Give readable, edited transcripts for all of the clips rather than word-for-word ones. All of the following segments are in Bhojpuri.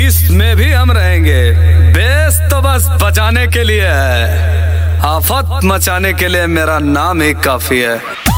इस में भी हम रहेंगे। बेस तो बस बचाने के लिए है, आफत मचाने के लिए मेरा नाम ही काफी है।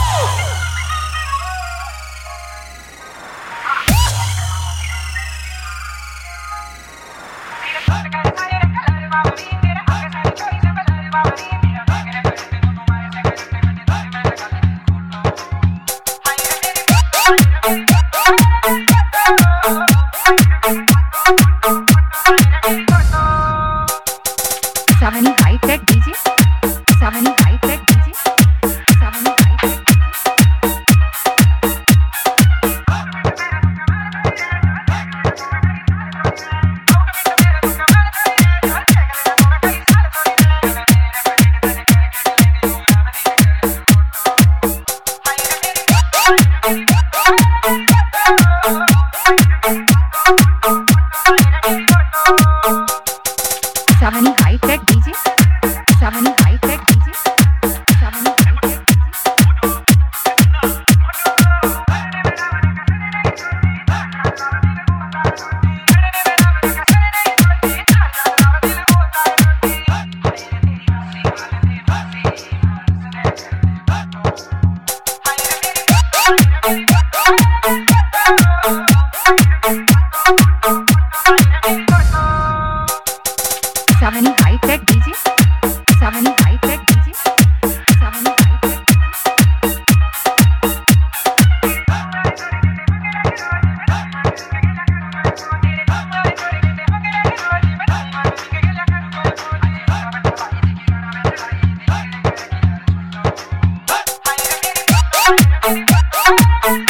Savani High Tech DJ, Savani High Tech DJ, Savani High Tech Savani High Tech DJ, Savani High Tech DJ, Savani High Tech Savani High Tech DJ, Savani High Tech DJ, Savani High Tech DJ.